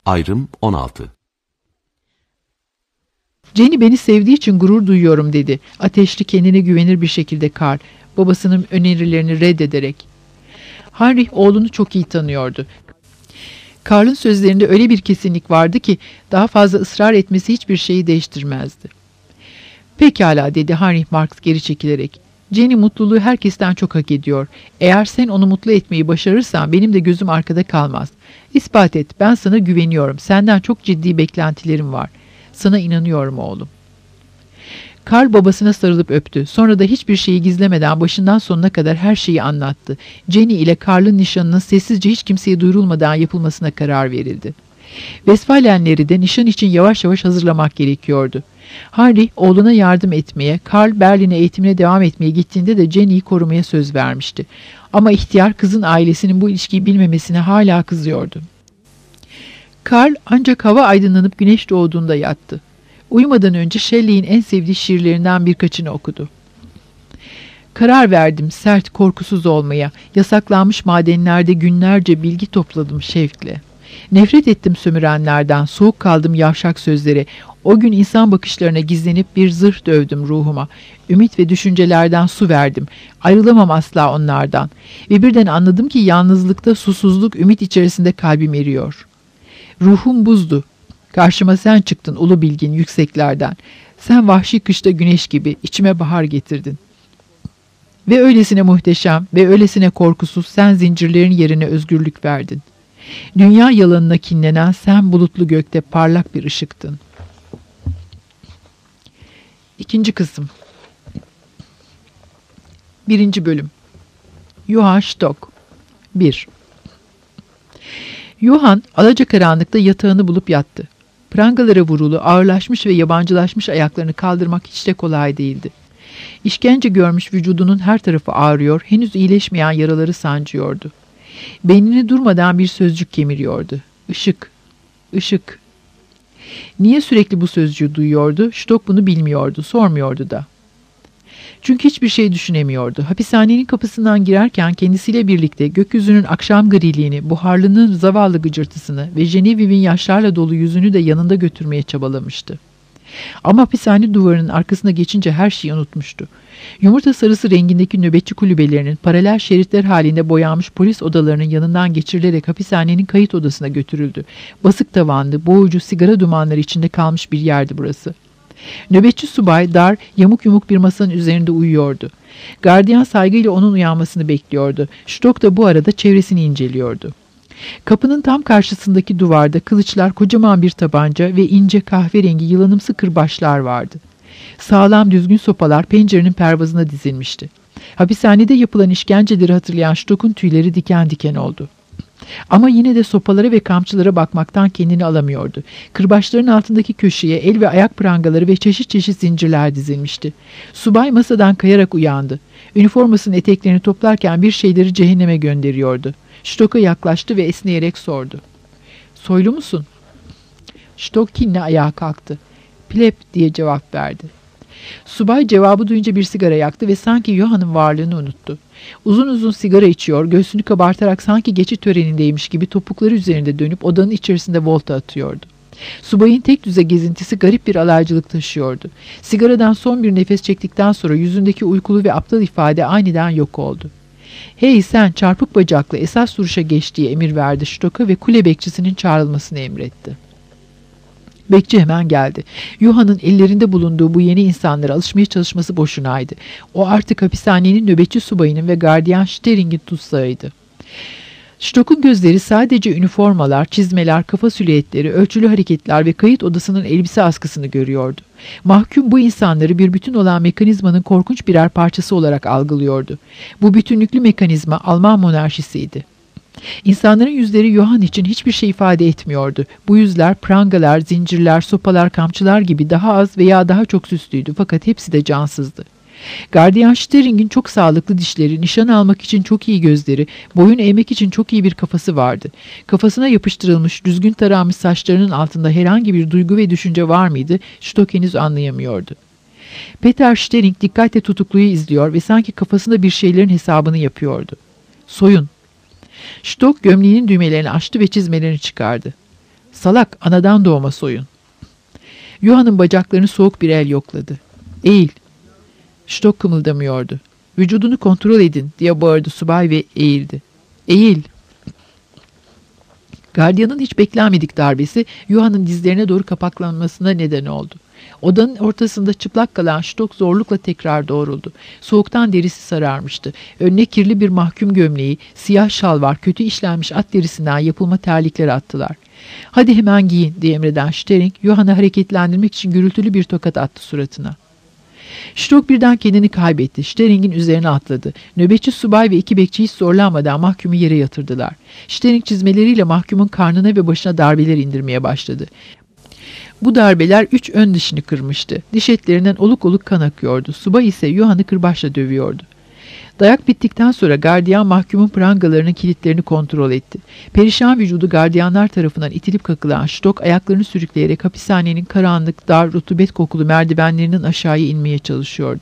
Ayrım 16. Jenny beni sevdiği için gurur duyuyorum dedi. Ateşli, kendine güvenir bir şekilde Carl, babasının önerilerini reddederek. Heinrich oğlunu çok iyi tanıyordu. Carl'ın sözlerinde öyle bir kesinlik vardı ki daha fazla ısrar etmesi hiçbir şeyi değiştirmezdi. Pekala dedi Heinrich Marx geri çekilerek. Jenny mutluluğu herkesten çok hak ediyor. Eğer sen onu mutlu etmeyi başarırsan benim de gözüm arkada kalmaz. İspat et, ben sana güveniyorum. Senden çok ciddi beklentilerim var. Sana inanıyorum oğlum. Carl babasına sarılıp öptü. Sonra da hiçbir şeyi gizlemeden başından sonuna kadar her şeyi anlattı. Jenny ile Carl'ın nişanının sessizce hiç kimseye duyurulmadan yapılmasına karar verildi. Westfalenleri de nişan için yavaş yavaş hazırlamak gerekiyordu. Heinrich oğluna yardım etmeye, Carl Berlin'e eğitimine devam etmeye gittiğinde de Jenny'yi korumaya söz vermişti. Ama ihtiyar kızın ailesinin bu ilişkiyi bilmemesine hala kızıyordu. Carl ancak hava aydınlanıp güneş doğduğunda yattı. Uyumadan önce Shelley'in en sevdiği şiirlerinden birkaçını okudu. Karar verdim sert, korkusuz olmaya. Yasaklanmış madenlerde günlerce bilgi topladım şevkle. Nefret ettim sömürenlerden, soğuk kaldım yavşak sözlere. O gün insan bakışlarına gizlenip bir zırh dövdüm ruhuma. Ümit ve düşüncelerden su verdim. Ayrılamam asla onlardan. Ve birden anladım ki yalnızlıkta, susuzluk, ümit içerisinde kalbim eriyor. Ruhum buzdu. Karşıma sen çıktın ulu bilgin yükseklerden. Sen vahşi kışta güneş gibi içime bahar getirdin. Ve öylesine muhteşem ve öylesine korkusuz sen zincirlerin yerine özgürlük verdin. Dünya yalanına kinlenen sen bulutlu gökte parlak bir ışıktın. İkinci kısım. 1. bölüm. Johann Stock 1. Johann alacakaranlıkta yatağını bulup yattı. Prangalara vurulu, ağırlaşmış ve yabancılaşmış ayaklarını kaldırmak hiç de kolay değildi. İşkence görmüş vücudunun her tarafı ağrıyor, henüz iyileşmeyen yaraları sancıyordu. Beynini durmadan bir sözcük kemiriyordu. Işık, ışık. Niye sürekli bu sözcüğü duyuyordu? Stock bunu bilmiyordu, sormuyordu da. Çünkü hiçbir şey düşünemiyordu. Hapishanenin kapısından girerken kendisiyle birlikte gökyüzünün akşam griliğini, buharlının zavallı gıcırtısını ve Genevieve'in yaşlarla dolu yüzünü de yanında götürmeye çabalamıştı. Ama hapishane duvarının arkasına geçince her şeyi unutmuştu. Yumurta sarısı rengindeki nöbetçi kulübelerinin paralel şeritler halinde boyanmış polis odalarının yanından geçirilerek hapishanenin kayıt odasına götürüldü. Basık tavanlı, boğucu sigara dumanları içinde kalmış bir yerdi burası. Nöbetçi subay dar, yamuk yumuk bir masanın üzerinde uyuyordu. Gardiyan saygıyla onun uyanmasını bekliyordu. Stock da bu arada çevresini inceliyordu. Kapının tam karşısındaki duvarda kılıçlar, kocaman bir tabanca ve ince kahverengi yılanımsı kırbaçlar vardı. Sağlam düzgün sopalar pencerenin pervazına dizilmişti. Hapishanede yapılan işkenceleri hatırlayan Stock'un tüyleri diken diken oldu. Ama yine de sopalara ve kamçılara bakmaktan kendini alamıyordu. Kırbaçların altındaki köşeye el ve ayak prangaları ve çeşit çeşit zincirler dizilmişti. Subay masadan kayarak uyandı. Üniformasının eteklerini toplarken bir şeyleri cehenneme gönderiyordu. Stock'a yaklaştı ve esneyerek sordu. "Soylu musun?" Stock kinle ayağa kalktı. "Pleb" diye cevap verdi. Subay cevabı duyunca bir sigara yaktı ve sanki Johann'ın varlığını unuttu. Uzun uzun sigara içiyor, göğsünü kabartarak sanki geçit törenindeymiş gibi topukları üzerinde dönüp odanın içerisinde volta atıyordu. Subayın tek düze gezintisi garip bir alaycılık taşıyordu. Sigaradan son bir nefes çektikten sonra yüzündeki uykulu ve aptal ifade aniden yok oldu. "Hey sen, çarpık bacaklı, esas duruşa geç" diye emir verdi Stock'a ve kule bekçisinin çağrılmasını emretti. Bekçi hemen geldi. Johann'ın ellerinde bulunduğu bu yeni insanlara alışmaya çalışması boşunaydı. O artık hapishanenin nöbetçi subayının ve gardiyan Stering'in tutsağıydı. Stock'un gözleri sadece üniformalar, çizmeler, kafa silüetleri, ölçülü hareketler ve kayıt odasının elbise askısını görüyordu. Mahkum bu insanları bir bütün olan mekanizmanın korkunç birer parçası olarak algılıyordu. Bu bütünlüklü mekanizma Alman monarşisiydi. İnsanların yüzleri Johann için hiçbir şey ifade etmiyordu. Bu yüzler prangalar, zincirler, sopalar, kamçılar gibi daha az veya daha çok süslüydü fakat hepsi de cansızdı. Gardiyan Stering'in çok sağlıklı dişleri, nişan almak için çok iyi gözleri, boyun eğmek için çok iyi bir kafası vardı. Kafasına yapıştırılmış, düzgün taranmış saçlarının altında herhangi bir duygu ve düşünce var mıydı? Stock henüz anlayamıyordu. Peter Stering dikkatle tutukluyu izliyor ve sanki kafasında bir şeylerin hesabını yapıyordu. "Soyun." Stock gömleğinin düğmelerini açtı ve çizmelerini çıkardı. Salak, anadan doğma soyun. Johann'ın bacaklarını soğuk bir el yokladı. Eğil. Stock kımıldamıyordu. Vücudunu kontrol edin diye bağırdı subay ve eğildi. Eğil. Gardiyanın hiç beklenmedik darbesi Johann'ın dizlerine doğru kapaklanmasına neden oldu. Odanın ortasında çıplak kalan Stock zorlukla tekrar doğruldu. Soğuktan derisi sararmıştı. Önüne kirli bir mahkum gömleği, siyah şalvar, kötü işlenmiş at derisinden yapılma terlikler attılar. Hadi hemen giyin diye emreden Stering, Johann'ı hareketlendirmek için gürültülü bir tokat attı suratına. Stock birden kendini kaybetti. Stering'in üzerine atladı. Nöbetçi subay ve iki bekçi hiç zorlanmadan mahkumu yere yatırdılar. Stering çizmeleriyle mahkumun karnına ve başına darbeler indirmeye başladı. Bu darbeler 3 ön dişini kırmıştı. Diş etlerinden oluk oluk kan akıyordu. Subay ise Johann'ı kırbaçla dövüyordu. Dayak bittikten sonra gardiyan mahkumun prangalarının kilitlerini kontrol etti. Perişan vücudu gardiyanlar tarafından itilip kakılan Stock ayaklarını sürükleyerek hapishanenin karanlık, dar, rutubet kokulu merdivenlerinden aşağıya inmeye çalışıyordu.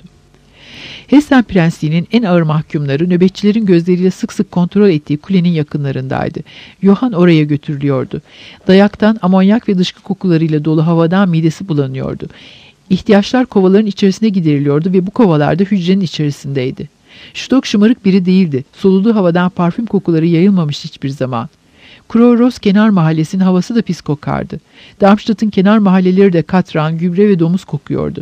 Hessen Prensliği'nin en ağır mahkumları nöbetçilerin gözleriyle sık sık kontrol ettiği kulenin yakınlarındaydı. Johann oraya götürülüyordu. Dayaktan, amonyak ve dışkı kokularıyla dolu havadan midesi bulanıyordu. İhtiyaçlar kovaların içerisine gideriliyordu ve bu kovalar da hücrenin içerisindeydi. Stock şımarık biri değildi. Soluduğu havadan parfüm kokuları yayılmamış hiçbir zaman. Kroros kenar mahallesinin havası da pis kokardı. Darmstadt'ın kenar mahalleleri de katran, gübre ve domuz kokuyordu.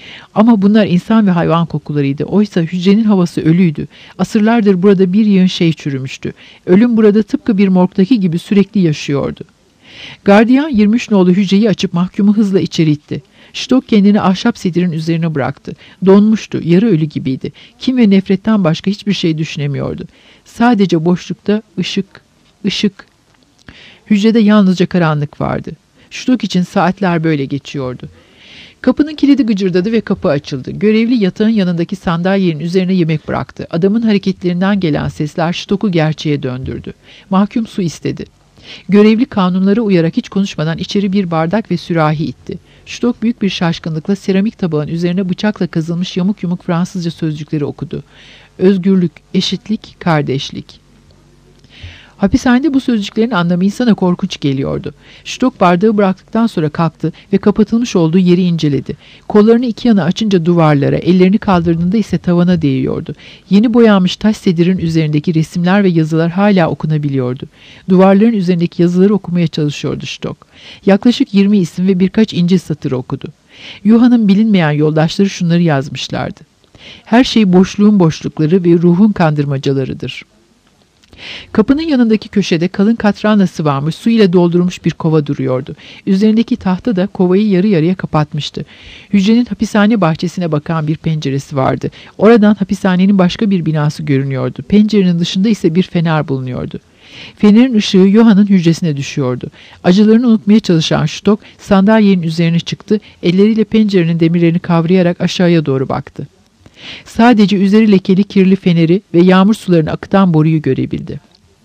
Ama bunlar insan ve hayvan kokularıydı. Oysa hücrenin havası ölüydü. Asırlardır burada bir yığın şey çürümüştü. Ölüm burada tıpkı bir morgdaki gibi sürekli yaşıyordu. Gardiyan 23 nolu hücreyi açıp mahkumu hızla içeri itti. Stock kendini ahşap sedirin üzerine bıraktı. Donmuştu, yarı ölü gibiydi. Kin ve nefretten başka hiçbir şey düşünemiyordu. Sadece boşlukta ışık. Hücrede yalnızca karanlık vardı. Stock için saatler böyle geçiyordu. Kapının kilidi gıcırdadı ve kapı açıldı. Görevli yatağın yanındaki sandalyenin üzerine yemek bıraktı. Adamın hareketlerinden gelen sesler Stock'u gerçeğe döndürdü. Mahkum su istedi. Görevli kanunlara uyarak hiç konuşmadan içeri bir bardak ve sürahi itti. Stock büyük bir şaşkınlıkla seramik tabağın üzerine bıçakla kazılmış yamuk yumuk Fransızca sözcükleri okudu. Özgürlük, eşitlik, kardeşlik. Hapishanede bu sözcüklerin anlamı insana korkunç geliyordu. Stock bardağı bıraktıktan sonra kalktı ve kapatılmış olduğu yeri inceledi. Kollarını iki yana açınca duvarlara, ellerini kaldırdığında ise tavana değiyordu. Yeni boyanmış taş sedirin üzerindeki resimler ve yazılar hala okunabiliyordu. Duvarların üzerindeki yazıları okumaya çalışıyordu Stock. Yaklaşık 20 isim ve birkaç İncil satırı okudu. Johann'ın bilinmeyen yoldaşları şunları yazmışlardı. Her şey boşluğun boşlukları ve ruhun kandırmacalarıdır. Kapının yanındaki köşede kalın katranla sıvanmış, su ile doldurulmuş bir kova duruyordu. Üzerindeki tahta da kovayı yarı yarıya kapatmıştı. Hücrenin hapishane bahçesine bakan bir penceresi vardı. Oradan hapishanenin başka bir binası görünüyordu. Pencerenin dışında ise bir fener bulunuyordu. Fenerin ışığı Johann'ın hücresine düşüyordu. Acılarını unutmaya çalışan Stock sandalyenin üzerine çıktı, elleriyle pencerenin demirlerini kavrayarak aşağıya doğru baktı. Sadece üzeri lekeli kirli feneri ve yağmur sularını akıtan boruyu görebildi.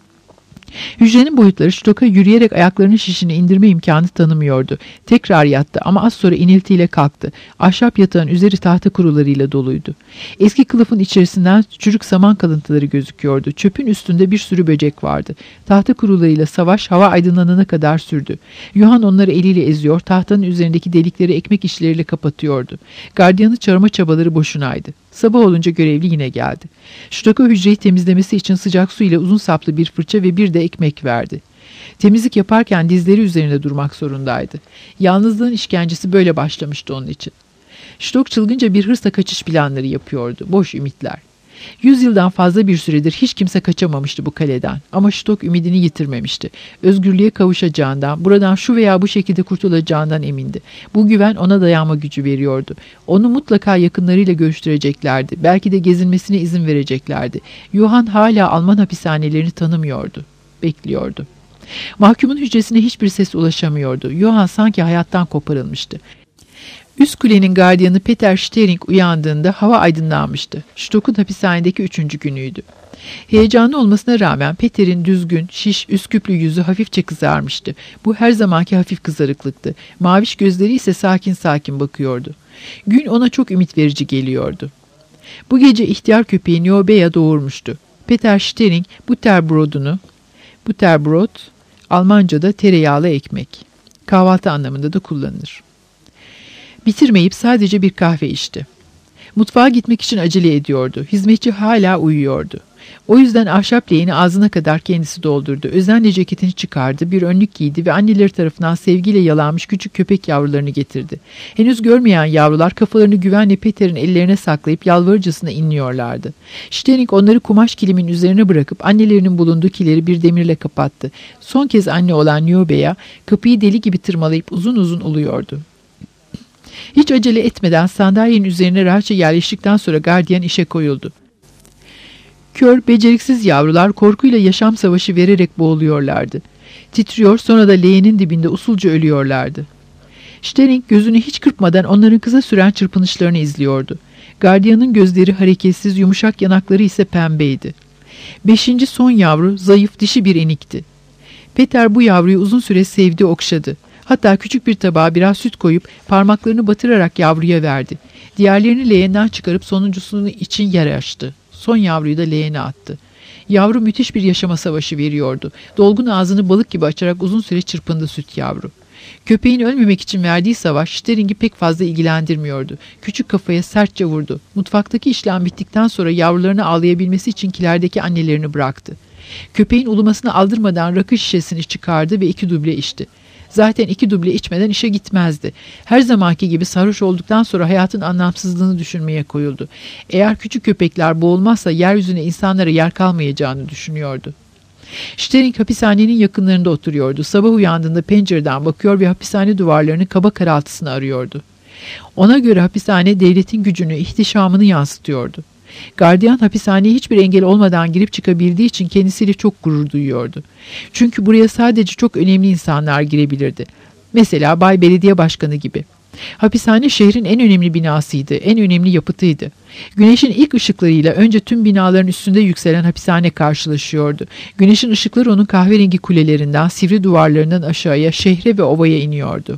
Hücrenin boyutları Stock'a yürüyerek ayaklarının şişini indirme imkanı tanımıyordu. Tekrar yattı ama az sonra iniltiyle kalktı. Ahşap yatağın üzeri tahta kurularıyla doluydu. Eski kılıfın içerisinden çürük saman kalıntıları gözüküyordu. Çöpün üstünde bir sürü böcek vardı. Tahta kurularıyla savaş hava aydınlanana kadar sürdü. Johann onları eliyle eziyor, tahtanın üzerindeki delikleri ekmek işleriyle kapatıyordu. Gardiyanı çağırma çabaları boşunaydı. Sabah olunca görevli yine geldi. Stock'a hücreyi temizlemesi için sıcak su ile uzun saplı bir fırça ve bir de ekmek verdi. Temizlik yaparken dizleri üzerinde durmak zorundaydı. Yalnızlığın işkencesi böyle başlamıştı onun için. Stock çılgınca bir hırsla kaçış planları yapıyordu. Boş ümitler. 100 yıldan fazla bir süredir hiç kimse kaçamamıştı bu kaleden. Ama Stock ümidini yitirmemişti. Özgürlüğe kavuşacağından, buradan şu veya bu şekilde kurtulacağından emindi. Bu güven ona dayanma gücü veriyordu. Onu mutlaka yakınlarıyla görüştüreceklerdi. Belki de gezinmesine izin vereceklerdi. Johann hala Alman hapishanelerini tanımıyordu. Bekliyordu. Mahkumun hücresine hiçbir ses ulaşamıyordu. Johann sanki hayattan koparılmıştı. Üst kulenin gardiyanı Peter Stering uyandığında hava aydınlanmıştı. Stock'un hapishanedeki 3. günüydü. Heyecanlı olmasına rağmen Peter'in düzgün, şiş, üsküplü yüzü hafifçe kızarmıştı. Bu her zamanki hafif kızarıklıktı. Maviş gözleri ise sakin sakin bakıyordu. Gün ona çok ümit verici geliyordu. Bu gece ihtiyar köpeği Niobeya doğurmuştu. Peter Stering Butterbrot'unu Almanca'da tereyağlı ekmek. Kahvaltı anlamında da kullanılır. Bitirmeyip sadece bir kahve içti. Mutfağa gitmek için acele ediyordu. Hizmetçi hala uyuyordu. O yüzden ahşap leğeni ağzına kadar kendisi doldurdu. Özenle ceketini çıkardı, bir önlük giydi ve anneleri tarafından sevgiyle yalanmış küçük köpek yavrularını getirdi. Henüz görmeyen yavrular kafalarını güvenle Peter'in ellerine saklayıp yalvarıcısına inliyorlardı. Stering onları kumaş kilimin üzerine bırakıp annelerinin bulunduğu kileri bir demirle kapattı. Son kez anne olan Niobe'ya kapıyı deli gibi tırmalayıp uzun uzun uluyordu. Hiç acele etmeden sandalyenin üzerine rahatça yerleştikten sonra gardiyan işe koyuldu. Kör, beceriksiz yavrular korkuyla yaşam savaşı vererek boğuluyorlardı. Titriyor, sonra da leğenin dibinde usulca ölüyorlardı. Stering gözünü hiç kırpmadan onların kısa süren çırpınışlarını izliyordu. Gardiyanın gözleri hareketsiz, yumuşak yanakları ise pembeydi. 5. son yavru zayıf dişi bir enikti. Peter bu yavruyu uzun süre sevdi, okşadı. Hatta küçük bir tabağa biraz süt koyup parmaklarını batırarak yavruya verdi. Diğerlerini leğenden çıkarıp sonuncusunu için yer açtı. Son yavruyu da leğene attı. Yavru müthiş bir yaşama savaşı veriyordu. Dolgun ağzını balık gibi açarak uzun süre çırpındı süt yavru. Köpeğin ölmemek için verdiği savaş Stering'i pek fazla ilgilendirmiyordu. Küçük kafaya sertçe vurdu. Mutfaktaki işlem bittikten sonra yavrularını ağlayabilmesi için kilerdeki annelerini bıraktı. Köpeğin ulumasını aldırmadan rakı şişesini çıkardı ve 2 duble içti. Zaten 2 duble içmeden işe gitmezdi. Her zamanki gibi sarhoş olduktan sonra hayatın anlamsızlığını düşünmeye koyuldu. Eğer küçük köpekler boğulmazsa yeryüzüne insanlara yer kalmayacağını düşünüyordu. Stering hapishanenin yakınlarında oturuyordu. Sabah uyandığında pencereden bakıyor ve hapishane duvarlarının kaba karaltısını arıyordu. Ona göre hapishane devletin gücünü, ihtişamını yansıtıyordu. Gardiyan hapishaneye hiçbir engel olmadan girip çıkabildiği için kendisiyle çok gurur duyuyordu. Çünkü buraya sadece çok önemli insanlar girebilirdi. Mesela Bay Belediye Başkanı gibi. Hapishane şehrin en önemli binasıydı, en önemli yapıtıydı. Güneşin ilk ışıklarıyla önce tüm binaların üstünde yükselen hapishane karşılaşıyordu. Güneşin ışıkları onun kahverengi kulelerinden, sivri duvarlarından aşağıya, şehre ve ovaya iniyordu.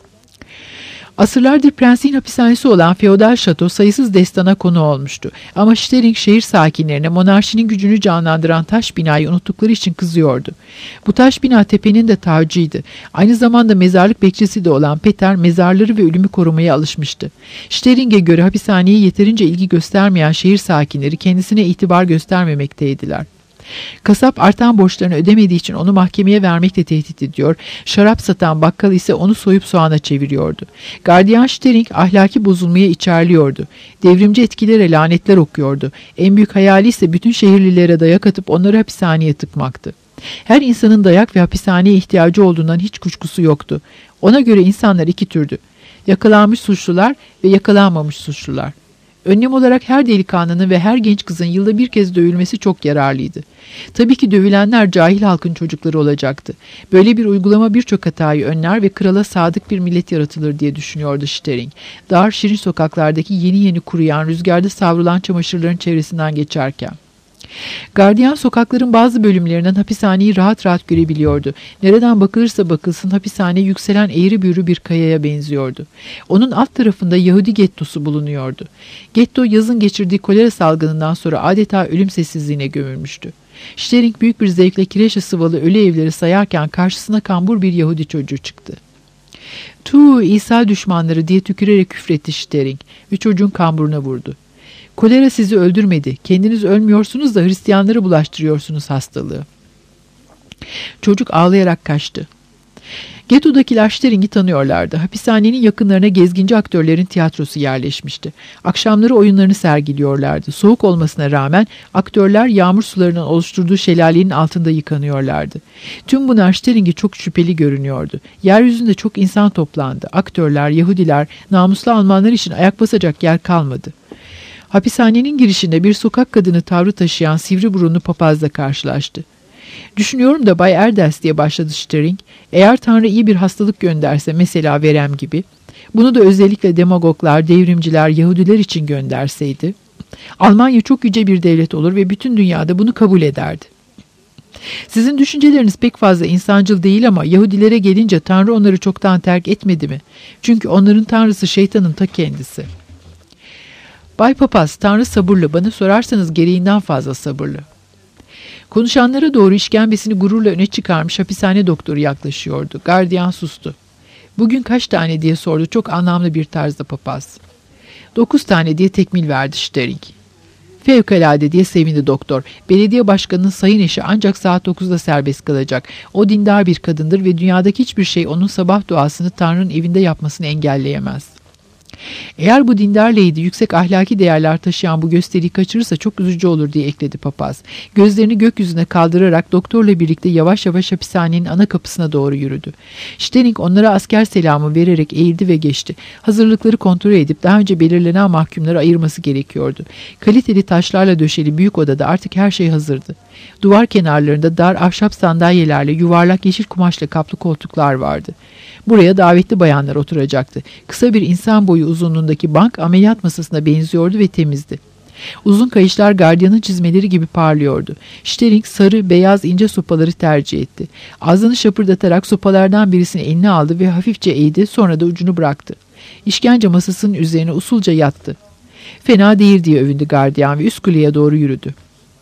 Asırlardır prensin hapishanesi olan feodal şato sayısız destana konu olmuştu. Ama Stering şehir sakinlerine monarşinin gücünü canlandıran taş binayı unuttukları için kızıyordu. Bu taş bina tepenin de tacıydı. Aynı zamanda mezarlık bekçisi de olan Peter mezarları ve ölümü korumaya alışmıştı. Stering'e göre hapishaneye yeterince ilgi göstermeyen şehir sakinleri kendisine itibar göstermemekteydiler. Kasap artan borçlarını ödemediği için onu mahkemeye vermekle tehdit ediyor. Şarap satan bakkal ise onu soyup soğana çeviriyordu. Gardiyan Stering ahlaki bozulmaya içerliyordu. Devrimci etkilere lanetler okuyordu. En büyük hayali ise bütün şehirlilere dayak atıp onları hapishaneye tıkmaktı. Her insanın dayak ve hapishaneye ihtiyacı olduğundan hiç kuşkusu yoktu. Ona göre insanlar 2 türdü. Yakalanmış suçlular ve yakalanmamış suçlular. Önlem olarak her delikanlının ve her genç kızın yılda bir kez dövülmesi çok yararlıydı. Tabii ki dövülenler cahil halkın çocukları olacaktı. Böyle bir uygulama birçok hatayı önler ve krala sadık bir millet yaratılır diye düşünüyordu Stering. Dar, şirin sokaklardaki yeni yeni kuruyan, rüzgarda savrulan çamaşırların çevresinden geçerken. Gardiyan sokakların bazı bölümlerinden hapishaneyi rahat rahat görebiliyordu. Nereden bakılırsa bakılsın hapishane yükselen eğri büğrü bir kayaya benziyordu. Onun alt tarafında Yahudi gettosu bulunuyordu. Getto yazın geçirdiği kolera salgınından sonra adeta ölüm sessizliğine gömülmüştü. Stering büyük bir zevkle kireçle sıvalı ölü evleri sayarken karşısına kambur bir Yahudi çocuğu çıktı. "Tuh, İsa düşmanları!" diye tükürerek küfretti Stering ve çocuğun kamburuna vurdu. "Kolera sizi öldürmedi. Kendiniz ölmüyorsunuz da Hristiyanları bulaştırıyorsunuz hastalığı." Çocuk ağlayarak kaçtı. Getto'dakiler Stering'i tanıyorlardı. Hapishanenin yakınlarına gezginci aktörlerin tiyatrosu yerleşmişti. Akşamları oyunlarını sergiliyorlardı. Soğuk olmasına rağmen aktörler yağmur sularının oluşturduğu şelalenin altında yıkanıyorlardı. Tüm bunlar Stering'e çok şüpheli görünüyordu. Yeryüzünde çok insan toplandı. Aktörler, Yahudiler, namuslu Almanlar için ayak basacak yer kalmadı. Hapishanenin girişinde bir sokak kadını tavrı taşıyan sivri burunlu papazla karşılaştı. "Düşünüyorum da Bay Erdels," diye başladı Stering. "Eğer Tanrı iyi bir hastalık gönderse, mesela verem gibi, bunu da özellikle demagoglar, devrimciler, Yahudiler için gönderseydi, Almanya çok yüce bir devlet olur ve bütün dünyada bunu kabul ederdi. Sizin düşünceleriniz pek fazla insancıl değil ama Yahudilere gelince Tanrı onları çoktan terk etmedi mi? Çünkü onların tanrısı şeytanın ta kendisi." "Bay Papaz, Tanrı sabırlı, bana sorarsanız gereğinden fazla sabırlı." Konuşanlara doğru işkembesini gururla öne çıkarmış hapishane doktoru yaklaşıyordu. Gardiyan sustu. "Bugün kaç tane?" diye sordu çok anlamlı bir tarzda papaz. 9 tane diye tekmil verdi Stering. "Fevkalade" diye sevindi doktor. "Belediye başkanının sayın eşi ancak saat 9'da serbest kalacak. O dindar bir kadındır ve dünyadaki hiçbir şey onun sabah duasını Tanrı'nın evinde yapmasını engelleyemez." "Eğer bu dindar lady yüksek ahlaki değerler taşıyan bu gösteriyi kaçırırsa çok üzücü olur" diye ekledi papaz. Gözlerini gökyüzüne kaldırarak doktorla birlikte yavaş yavaş hapishanenin ana kapısına doğru yürüdü. Stering onlara asker selamı vererek eğildi ve geçti. Hazırlıkları kontrol edip daha önce belirlenen mahkumları ayırması gerekiyordu. Kaliteli taşlarla döşeli büyük odada artık her şey hazırdı. Duvar kenarlarında dar ahşap sandalyelerle yuvarlak yeşil kumaşla kaplı koltuklar vardı. Buraya davetli bayanlar oturacaktı. Kısa bir insan boyu uzunluğundaki bank ameliyat masasına benziyordu ve temizdi. Uzun kayışlar gardiyanın çizmeleri gibi parlıyordu. Stering sarı, beyaz ince sopaları tercih etti. Ağzını şapırdatarak sopalardan birisini eline aldı ve hafifçe eğdi, sonra da ucunu bıraktı. İşkence masasının üzerine usulca yattı. "Fena değil" diye övündü gardiyan ve üst kuleye doğru yürüdü.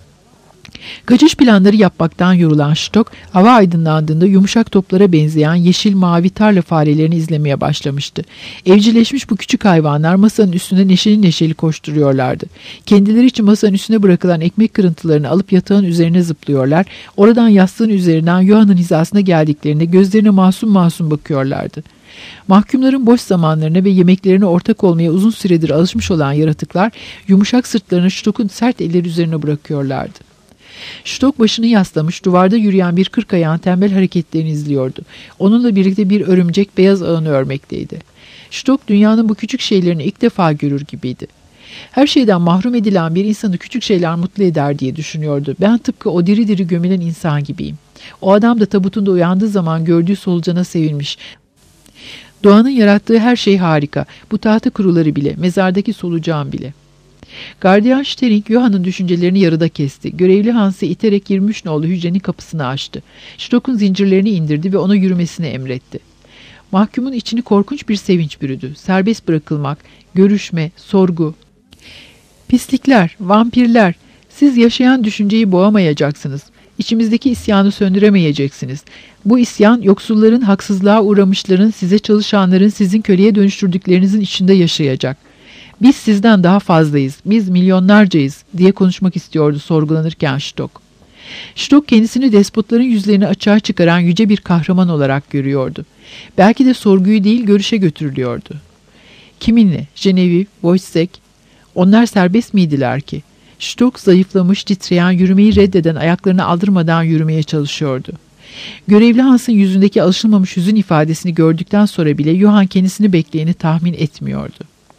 Kaçış planları yapmaktan yorulan Stock, hava aydınlandığında yumuşak toplara benzeyen yeşil mavi tarla farelerini izlemeye başlamıştı. Evcilleşmiş bu küçük hayvanlar masanın üstünde neşeli neşeli koşturuyorlardı. Kendileri için masanın üstüne bırakılan ekmek kırıntılarını alıp yatağın üzerine zıplıyorlar, oradan yastığın üzerinden Johann'ın hizasına geldiklerinde gözlerine masum masum bakıyorlardı. Mahkumların boş zamanlarına ve yemeklerine ortak olmaya uzun süredir alışmış olan yaratıklar, yumuşak sırtlarını Stock'un sert elleri üzerine bırakıyorlardı. Stock başını yaslamış, duvarda yürüyen bir 40 ayağın tembel hareketlerini izliyordu. Onunla birlikte bir örümcek beyaz ağını örmekteydi. Stock dünyanın bu küçük şeylerini ilk defa görür gibiydi. Her şeyden mahrum edilen bir insanı küçük şeyler mutlu eder diye düşünüyordu. "Ben tıpkı o diri diri gömülen insan gibiyim." O adam da tabutunda uyandığı zaman gördüğü solucana sevinmiş. Doğanın yarattığı her şey harika. Bu tahta kuruları bile, mezardaki solucan bile. Gardiyan Stering, Johann'ın düşüncelerini yarıda kesti. Görevli Hans'ı iterek 23 nolu hücrenin kapısını açtı. Stock'un zincirlerini indirdi ve ona yürümesini emretti. Mahkumun içini korkunç bir sevinç bürüdü. Serbest bırakılmak, görüşme, sorgu. "Pislikler, vampirler, siz yaşayan düşünceyi boğamayacaksınız. İçimizdeki isyanı söndüremeyeceksiniz. Bu isyan yoksulların, haksızlığa uğramışların, size çalışanların, sizin köleye dönüştürdüklerinizin içinde yaşayacak. Biz sizden daha fazlayız, biz milyonlarcayız" diye konuşmak istiyordu sorgulanırken Stock. Stock kendisini despotların yüzlerini açığa çıkaran yüce bir kahraman olarak görüyordu. Belki de sorguyu değil görüşe götürülüyordu. Kiminle? Genevieve, Wojciech, onlar serbest miydiler ki? Stock zayıflamış, titreyen, yürümeyi reddeden, ayaklarını aldırmadan yürümeye çalışıyordu. Görevli Hans'ın yüzündeki alışılmamış hüzün ifadesini gördükten sonra bile Johann kendisini bekleyeni tahmin etmiyordu.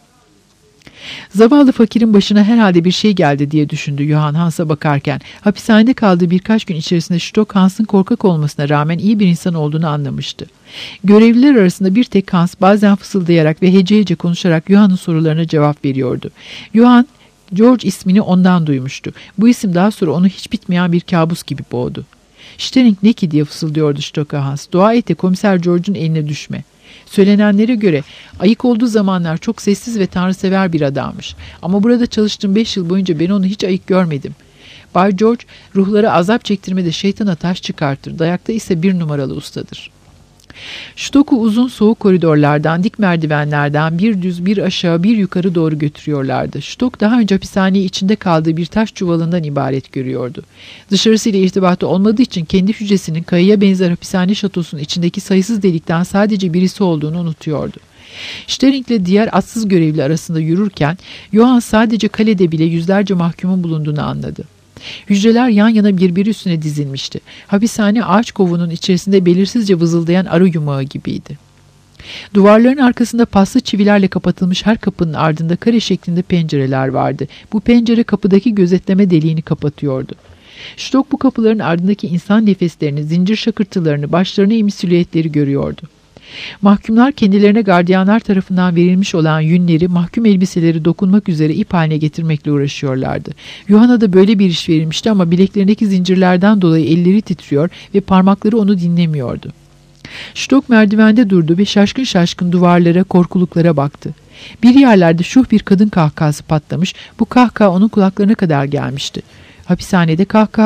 Zavallı fakirin başına herhalde bir şey geldi diye düşündü Johann Hans'a bakarken. Hapishanede kaldığı birkaç gün içerisinde Stock Hans'ın korkak olmasına rağmen iyi bir insan olduğunu anlamıştı. Görevliler arasında bir tek Hans bazen fısıldayarak ve hece hece konuşarak Johann'ın sorularına cevap veriyordu. Johann, George ismini ondan duymuştu. Bu isim daha sonra onu hiç bitmeyen bir kabus gibi boğdu. "Stering ne ki?" diye fısıldıyordu Stock'a Hans. "Dua et de komiser George'un eline düşme." Söylenenlere göre ayık olduğu zamanlar çok sessiz ve tanrısever bir adammış. Ama burada çalıştığım 5 yıl boyunca ben onu hiç ayık görmedim. Bay George ruhlara azap çektirmede şeytana taş çıkartır. Dayakta ise 1 numaralı ustadır. Stock'u uzun soğuk koridorlardan, dik merdivenlerden bir düz, bir aşağı, bir yukarı doğru götürüyorlardı. Stock daha önce hapishaneyi içinde kaldığı bir taş çuvalından ibaret görüyordu. Dışarısıyla irtibatı olmadığı için kendi hücresinin kayaya benzer hapishane şatosunun içindeki sayısız delikten sadece birisi olduğunu unutuyordu. Stering'le diğer atsız görevli arasında yürürken Johann sadece kalede bile yüzlerce mahkumun bulunduğunu anladı. Hücreler yan yana birbiri üstüne dizilmişti. Hapishane ağaç kovunun içerisinde belirsizce vızıldayan arı yumağı gibiydi. Duvarların arkasında paslı çivilerle kapatılmış her kapının ardında kare şeklinde pencereler vardı. Bu pencere kapıdaki gözetleme deliğini kapatıyordu. Stock bu kapıların ardındaki insan nefeslerini, zincir şakırtılarını, başlarına eğmiş silüetleri görüyordu. Mahkumlar kendilerine gardiyanlar tarafından verilmiş olan yünleri, mahkum elbiseleri dokunmak üzere ip haline getirmekle uğraşıyorlardı. Johann'a da böyle bir iş verilmişti ama bileklerindeki zincirlerden dolayı elleri titriyor ve parmakları onu dinlemiyordu. Stock merdivende durdu ve şaşkın şaşkın duvarlara, korkuluklara baktı. Bir yerlerde şuh bir kadın kahkahası patlamış, bu kahkaha onun kulaklarına kadar gelmişti. Hapishanede kahkaha.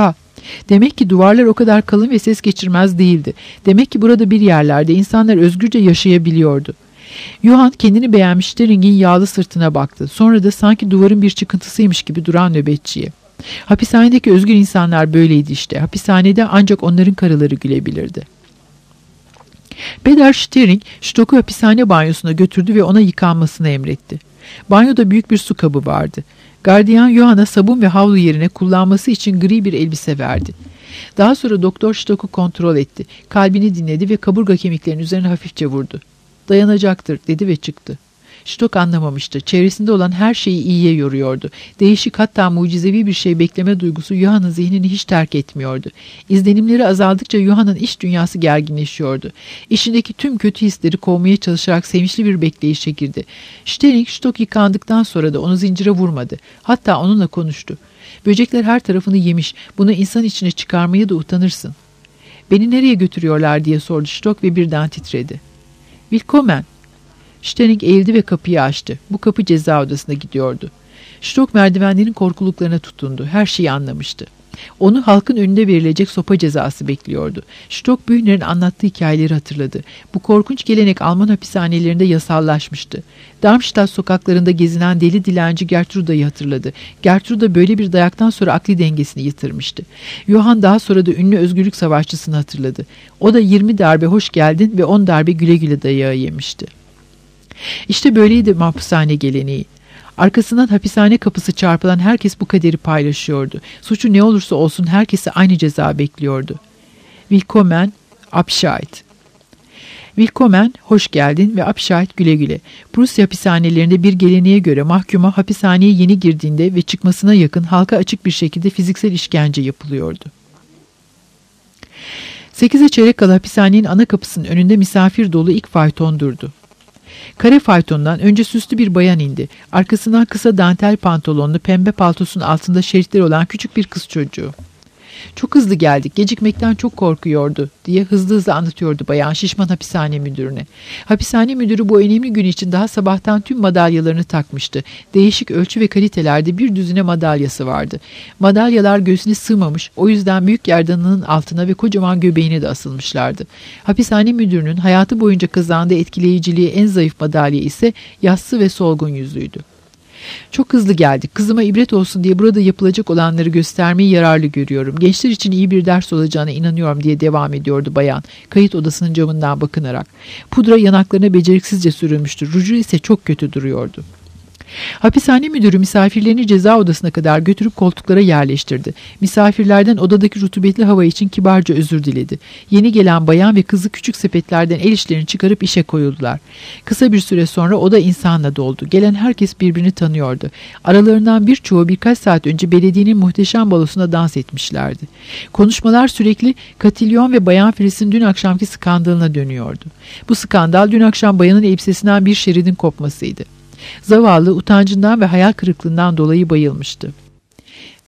Demek ki duvarlar o kadar kalın ve ses geçirmez değildi. Demek ki burada bir yerlerde insanlar özgürce yaşayabiliyordu. Johann kendini beğenmiş Stering'in yağlı sırtına baktı. Sonra da sanki duvarın bir çıkıntısıymış gibi duran nöbetçiye. Hapishanedeki özgür insanlar böyleydi işte. Hapishanede ancak onların karıları gülebilirdi. Peder Stering, Stock'u hapishane banyosuna götürdü ve ona yıkanmasını emretti. Banyoda büyük bir su kabı vardı. Gardiyan Johann'a sabun ve havlu yerine kullanması için gri bir elbise verdi. Daha sonra Doktor Stock'u kontrol etti. Kalbini dinledi ve kaburga kemiklerinin üzerine hafifçe vurdu. "Dayanacaktır," dedi ve çıktı. Stock anlamamıştı. Çevresinde olan her şeyi iyiye yoruyordu. Değişik, hatta mucizevi bir şey bekleme duygusu Johann'ın zihnini hiç terk etmiyordu. İzlenimleri azaldıkça Johann'ın iç dünyası gerginleşiyordu. İçindeki tüm kötü hisleri kovmaya çalışarak sevinçli bir bekleyişe girdi. Stering, Stock yıkandıktan sonra da onu zincire vurmadı. Hatta onunla konuştu. "Böcekler her tarafını yemiş. Bunu insan içine çıkarmaya da utanırsın." "Beni nereye götürüyorlar?" diye sordu Stock ve birden titredi. "Willkommen." Stering eğildi ve kapıyı açtı. Bu kapı ceza odasına gidiyordu. Stock merdivenlerin korkuluklarına tutundu. Her şeyi anlamıştı. Onu halkın önünde verilecek sopa cezası bekliyordu. Stock Bühner'in anlattığı hikayeleri hatırladı. Bu korkunç gelenek Alman hapishanelerinde yasallaşmıştı. Darmstadt sokaklarında gezinen deli dilenci Gertruda'yı hatırladı. Gertruda böyle bir dayaktan sonra akli dengesini yitirmişti. Johann daha sonra da ünlü özgürlük savaşçısını hatırladı. O da 20 darbe hoş geldin ve 10 darbe güle güle dayağı yemişti. İşte böyleydi mahpushane geleneği. Arkasından hapishane kapısı çarpılan herkes bu kaderi paylaşıyordu. Suçu ne olursa olsun herkese aynı ceza bekliyordu. Willkommen, Abschied. Willkommen, hoş geldin ve Abschied, güle güle. Prusya hapishanelerinde bir geleneğe göre mahkuma hapishaneye yeni girdiğinde ve çıkmasına yakın halka açık bir şekilde fiziksel işkence yapılıyordu. 8'e çeyrek kala hapishanenin ana kapısının önünde misafir dolu ilk fayton durdu. Kare faytondan önce süslü bir bayan indi. Arkasından kısa dantel pantolonlu, pembe paltosunun altında şeritleri olan küçük bir kız çocuğu. "Çok hızlı geldik, gecikmekten çok korkuyordu," diye hızlı anlatıyordu bayan şişman hapishane müdürüne. Hapishane müdürü bu önemli gün için daha sabahtan tüm madalyalarını takmıştı. Değişik ölçü ve kalitelerde bir düzine madalyası vardı. Madalyalar göğsüne sığmamış, o yüzden büyük gerdanının altına ve kocaman göbeğine de asılmışlardı. Hapishane müdürünün hayatı boyunca kazandığı etkileyiciliği en zayıf madalya ise yassı ve solgun yüzlüydü. "Çok hızlı geldik. Kızıma ibret olsun diye burada yapılacak olanları göstermeyi yararlı görüyorum. Gençler için iyi bir ders olacağına inanıyorum," diye devam ediyordu bayan, kayıt odasının camından bakınarak. Pudra yanaklarına beceriksizce sürülmüştü. Ruju ise çok kötü duruyordu. Hapishane müdürü misafirlerini ceza odasına kadar götürüp koltuklara yerleştirdi. Misafirlerden odadaki rutubetli hava için kibarca özür diledi. Yeni gelen bayan ve kızı küçük sepetlerden el işlerini çıkarıp işe koyuldular. Kısa bir süre sonra oda insanla doldu. Gelen herkes birbirini tanıyordu. Aralarından birçoğu birkaç saat önce belediyenin muhteşem balosunda dans etmişlerdi. Konuşmalar sürekli Katilyon ve Bayan Fris'in dün akşamki skandalına dönüyordu. Bu skandal dün akşam bayanın elbisesinden bir şeridin kopmasıydı. Zavallı utancından ve hayal kırıklığından dolayı bayılmıştı.